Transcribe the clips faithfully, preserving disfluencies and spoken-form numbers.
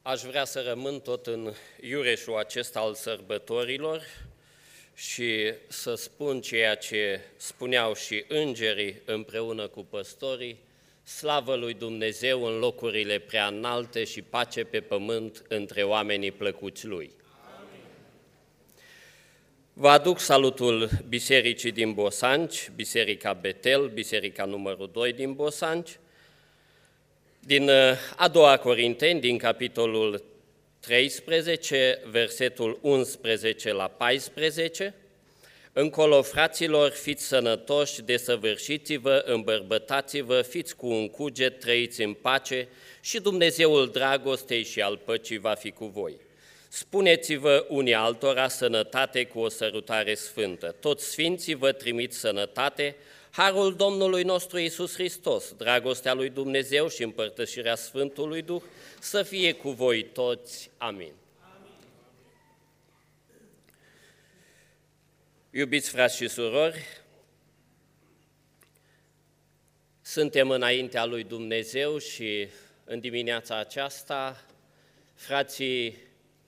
Aș vrea să rămân tot în iureșul acesta al sărbătorilor și să spun ceea ce spuneau și îngerii împreună cu păstorii: slavă lui Dumnezeu în locurile prea înalte și pace pe pământ între oamenii plăcuți Lui. Amin. Vă aduc salutul Bisericii din Bosanci, Biserica Betel, Biserica numărul doi din Bosanci, din a doua Corinteni, din capitolul treisprezece, versetul unsprezece la paisprezece. Încolo, fraților, fiți sănătoși, desăvârșiți-vă, îmbărbătați-vă, fiți cu un cuget, trăiți în pace și Dumnezeul dragostei și al păcii va fi cu voi. Spuneți-vă unii altora sănătate cu o sărutare sfântă. Toți sfinții vă trimit sănătate, harul Domnului nostru Iisus Hristos, dragostea lui Dumnezeu și împărtășirea Sfântului Duh să fie cu voi toți. Amin. Iubiți frați și surori, suntem înaintea lui Dumnezeu și în dimineața aceasta, frații,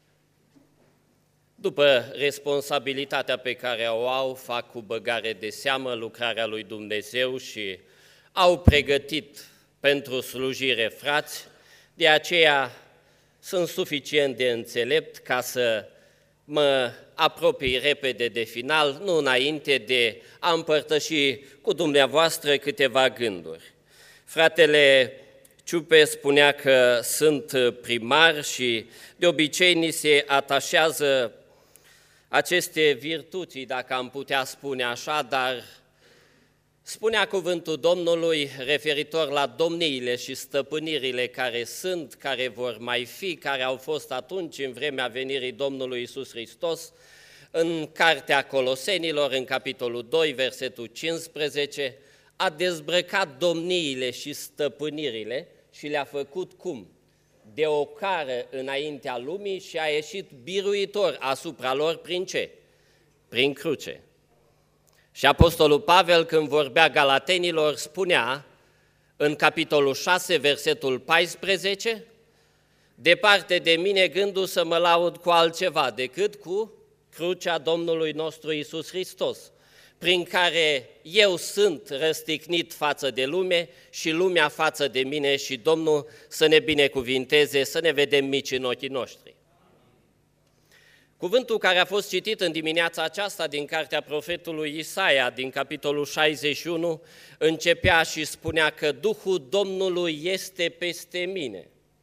după responsabilitatea pe care o au, fac cu băgare de seamă lucrarea lui Dumnezeu și au pregătit pentru slujire frați, de aceea sunt suficient de înțelept ca să mă apropii repede de final, nu înainte de a împărtăși cu dumneavoastră câteva gânduri. Fratele Ciupe spunea că sunt primar și de obicei ni se atașează aceste virtuți, dacă am putea spune așa, dar spunea cuvântul Domnului referitor la domniile și stăpânirile care sunt, care vor mai fi, care au fost atunci în vremea venirii Domnului Iisus Hristos, în Cartea Colosenilor, în capitolul doi, versetul cincisprezece, a dezbrăcat domniile și stăpânirile și le-a făcut cum? De o cară înaintea lumii și a ieșit biruitor asupra lor prin ce? Prin cruce. Și Apostolul Pavel, când vorbea Galatenilor, spunea în capitolul șase, versetul paisprezece: departe de mine gândul să mă laud cu altceva decât cu crucea Domnului nostru Iisus Hristos, prin care eu sunt răstignit față de lume și lumea față de mine, și Domnul să ne binecuvinteze, să ne vedem mici în ochii noștri. Cuvântul care a fost citit în dimineața aceasta din cartea profetului Isaia, din capitolul șaizeci și unu, începea și spunea că Duhul Domnului este peste mine.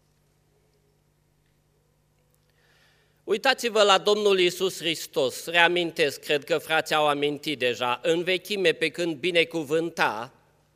Uitați-vă la Domnul Iisus Hristos, reamintesc, cred că frații au amintit deja, în vechime pe când binecuvânta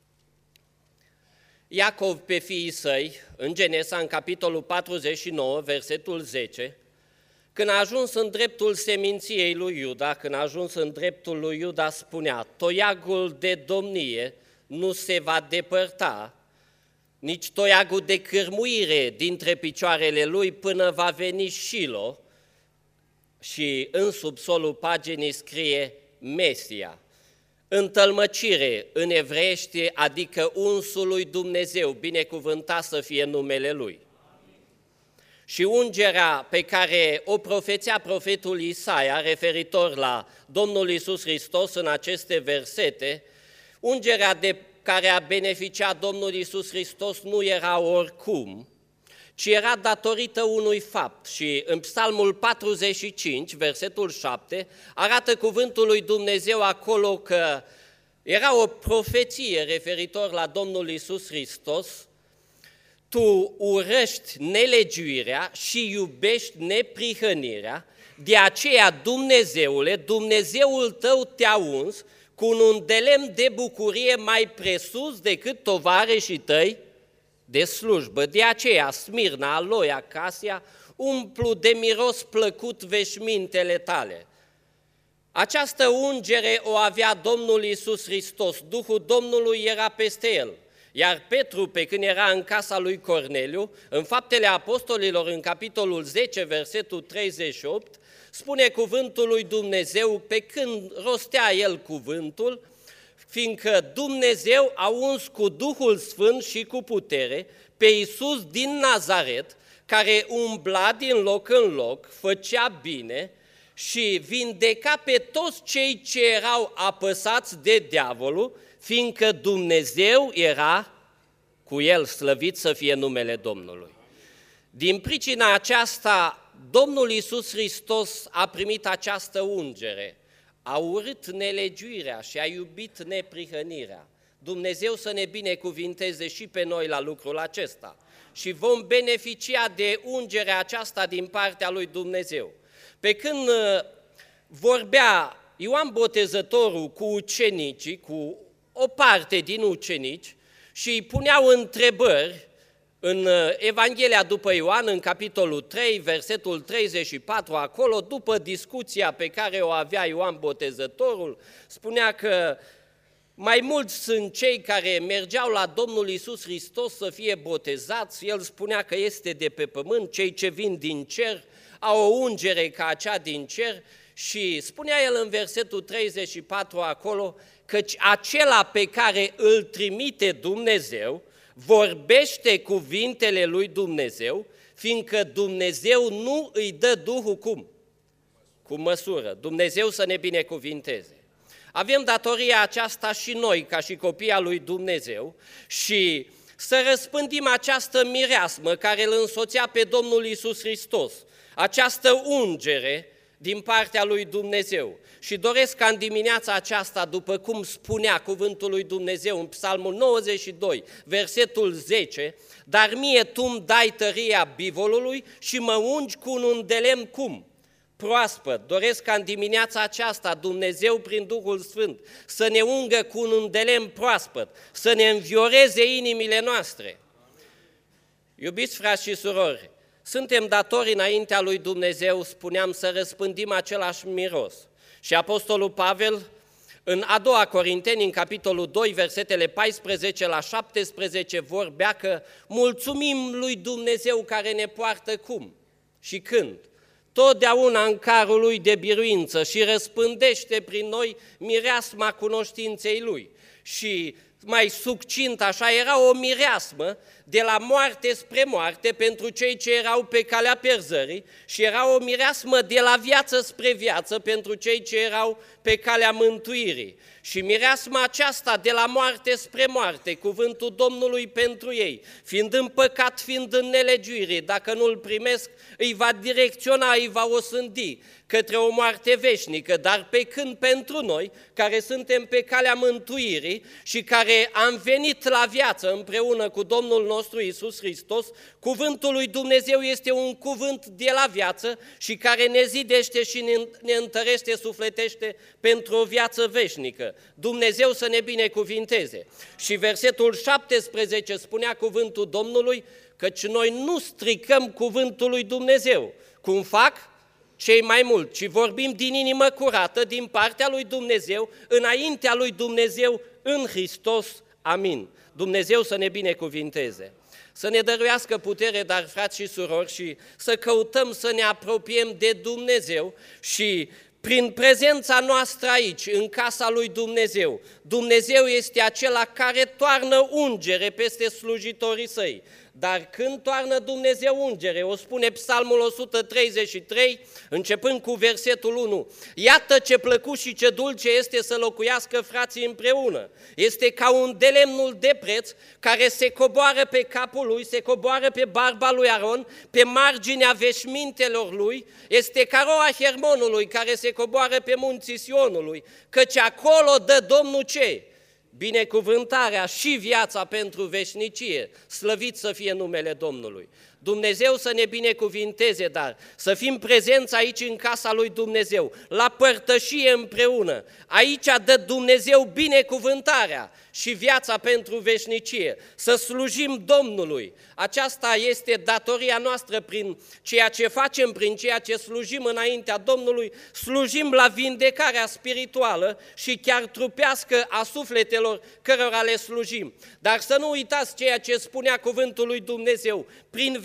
Iacov pe fiii săi, în Genesa, în capitolul patruzeci și nouă, versetul zece, când a ajuns în dreptul seminției lui Iuda, când a ajuns în dreptul lui Iuda, spunea: toiagul de domnie nu se va depărta, nici toiagul de cârmuire dintre picioarele lui, până va veni Șilo. Și în subsolul paginii scrie Mesia. Întâlmăcire în evreiește, adică unsul lui Dumnezeu, binecuvântat să fie numele Lui. Și ungerea pe care o profețea profetul Isaia referitor la Domnul Iisus Hristos în aceste versete, ungerea de care a beneficiat Domnul Iisus Hristos nu era oricum, ci era datorită unui fapt. Și în Psalmul patruzeci și cinci, versetul șapte, arată cuvântul lui Dumnezeu acolo că era o profeție referitor la Domnul Iisus Hristos: tu urăști nelegiuirea și iubești neprihănirea, de aceea, Dumnezeule, Dumnezeul tău te-a uns cu un undelemn de bucurie mai presus decât tovarășii tăi de slujbă. De aceea, Smirna, Aloia, Casia umplu de miros plăcut veșmintele tale. Această ungere o avea Domnul Iisus Hristos, Duhul Domnului era peste el. Iar Petru, pe când era în casa lui Corneliu, în Faptele Apostolilor, în capitolul zece, versetul treizeci și opt, spune cuvântul lui Dumnezeu, pe când rostea el cuvântul, fiindcă Dumnezeu a uns cu Duhul Sfânt și cu putere pe Iisus din Nazaret, care umbla din loc în loc, făcea bine și vindeca pe toți cei ce erau apăsați de diavolul, fiindcă Dumnezeu era cu el, slăvit să fie numele Domnului. Din pricina aceasta, Domnul Iisus Hristos a primit această ungere, a urât nelegiuirea și a iubit neprihănirea. Dumnezeu să ne binecuvinteze și pe noi la lucrul acesta și vom beneficia de ungerea aceasta din partea lui Dumnezeu. Pe când vorbea Ioan Botezătorul cu ucenicii, cu o parte din ucenici și îi puneau întrebări în Evanghelia după Ioan, în capitolul trei, versetul treizeci și patru, acolo, după discuția pe care o avea Ioan Botezătorul, spunea că mai mulți sunt cei care mergeau la Domnul Iisus Hristos să fie botezați, el spunea că este de pe pământ, cei ce vin din cer au o ungere ca acea din cer și spunea el în versetul treizeci și patru acolo, căci acela pe care îl trimite Dumnezeu vorbește cuvintele lui Dumnezeu, fiindcă Dumnezeu nu îi dă Duhul cum? Cu măsură. Dumnezeu să ne binecuvinteze. Avem datoria aceasta și noi, ca și copii al lui Dumnezeu, și să răspândim această mireasmă care îl însoțea pe Domnul Iisus Hristos, această ungere din partea lui Dumnezeu. Și doresc ca în dimineața aceasta, după cum spunea cuvântul lui Dumnezeu în Psalmul nouăzeci și doi, versetul zece, dar mie tu-mi dai tăria bivolului și mă ungi cu un undelemn cum? Proaspăt. Doresc ca în dimineața aceasta Dumnezeu prin Duhul Sfânt să ne ungă cu un undelemn proaspăt, să ne învioreze inimile noastre. Iubiți frați și surori, suntem datori înaintea lui Dumnezeu, spuneam, să răspândim același miros. Și Apostolul Pavel, în a doua Corinteni, în capitolul doi, versetele paisprezece la șaptesprezece, vorbea că mulțumim lui Dumnezeu care ne poartă cum și când? Totdeauna în carul lui de biruință și răspândește prin noi mireasma cunoștinței lui. Și mai succint așa, era o mireasmă de la moarte spre moarte pentru cei ce erau pe calea pierzării și era o mireasmă de la viață spre viață pentru cei ce erau pe calea mântuirii. Și mireasma aceasta de la moarte spre moarte, cuvântul Domnului pentru ei, fiind în păcat, fiind în nelegiuire, dacă nu-l primesc, îi va direcționa, îi va osândi către o moarte veșnică, dar pe când pentru noi, care suntem pe calea mântuirii și care am venit la viață împreună cu Domnul nostru Iisus Hristos, cuvântul lui Dumnezeu este un cuvânt de la viață și care ne zidește și ne, ne întărește, sufletește pentru o viață veșnică. Dumnezeu să ne binecuvinteze. Și versetul șaptesprezece spunea cuvântul Domnului, căci noi nu stricăm cuvântul lui Dumnezeu, cum fac cei mai mulți, ci vorbim din inimă curată, din partea lui Dumnezeu, înaintea lui Dumnezeu, în Hristos. Amin. Dumnezeu să ne binecuvinteze. Să ne dăruiască putere, dar frați și surori, și să căutăm să ne apropiem de Dumnezeu și prin prezența noastră aici, în casa lui Dumnezeu, Dumnezeu este acela care toarnă ungere peste slujitorii săi. Dar când toarnă Dumnezeu ungere, o spune Psalmul o sută treizeci și trei, începând cu versetul unu, iată ce plăcut și ce dulce este să locuiască frații împreună. Este ca un de lemnul de preț care se coboară pe capul lui, se coboară pe barba lui Aron, pe marginea veșmintelor lui, este ca roa Hermonului care se coboară pe munții Sionului, căci acolo dă Domnul ce? Binecuvântarea și viața pentru veșnicie, slăvit să fie numele Domnului. Dumnezeu să ne binecuvinteze, dar să fim prezenți aici în casa lui Dumnezeu, la părtășie împreună. Aici dă Dumnezeu binecuvântarea și viața pentru veșnicie, să slujim Domnului. Aceasta este datoria noastră prin ceea ce facem, prin ceea ce slujim înaintea Domnului, slujim la vindecarea spirituală și chiar trupească a sufletelor cărora le slujim. Dar să nu uitați ceea ce spunea cuvântul lui Dumnezeu, prin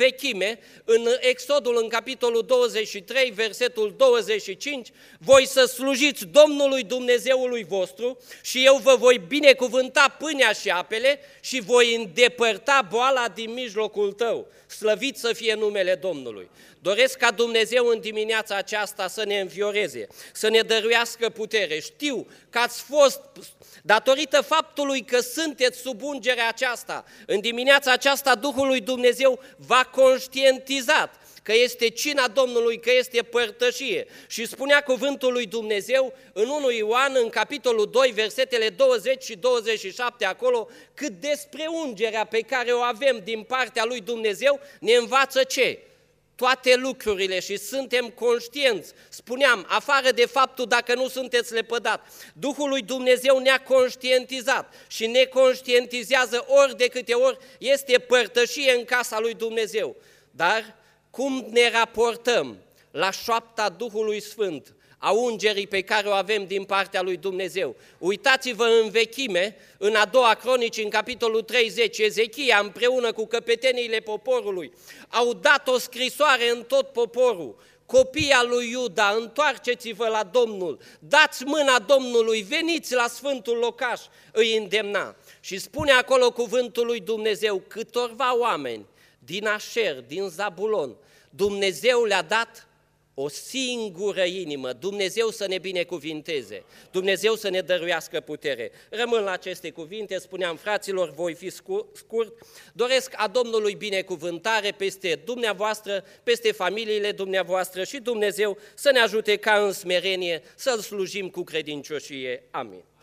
vechime, în Exodul, în capitolul douăzeci și trei, versetul douăzeci și cinci, voi să slujiți Domnului Dumnezeului vostru și eu vă voi binecuvânta pâinea și apele și voi îndepărta boala din mijlocul tău. Slăvit să fie numele Domnului. Doresc ca Dumnezeu în dimineața aceasta să ne învioreze, să ne dăruiască putere. Știu că ați fost, datorită faptului că sunteți sub ungerea aceasta, în dimineața aceasta Duhul lui Dumnezeu v-a conștientizat că este cina Domnului, că este părtășie. Și spunea cuvântul lui Dumnezeu în unu Ioan, în capitolul doi, versetele douăzeci și douăzeci și șapte, acolo, cât despre ungerea pe care o avem din partea lui Dumnezeu, ne învață ce? Toate lucrurile și suntem conștienți, spuneam, afară de faptul dacă nu sunteți lepădat, Duhul lui Dumnezeu ne-a conștientizat și ne conștientizează ori de câte ori este părtășie în casa lui Dumnezeu. Dar cum ne raportăm la șoapta Duhului Sfânt, a ungerii pe care o avem din partea lui Dumnezeu? Uitați-vă în vechime, în a doua Cronici, în capitolul treizeci, Ezechia împreună cu căpeteniile poporului au dat o scrisoare în tot poporul: copii al lui Iuda, întoarceți-vă la Domnul, dați mâna Domnului, veniți la Sfântul Locaș, îi îndemna. Și spune acolo cuvântul lui Dumnezeu, câtorva oameni din Așer, din Zabulon, Dumnezeu le-a dat o singură inimă. Dumnezeu să ne binecuvinteze, Dumnezeu să ne dăruiască putere. Rămân la aceste cuvinte, spuneam, fraților, voi fi scurt, doresc a Domnului binecuvântare peste dumneavoastră, peste familiile dumneavoastră și Dumnezeu să ne ajute ca în smerenie să-L slujim cu credincioșie. Amin.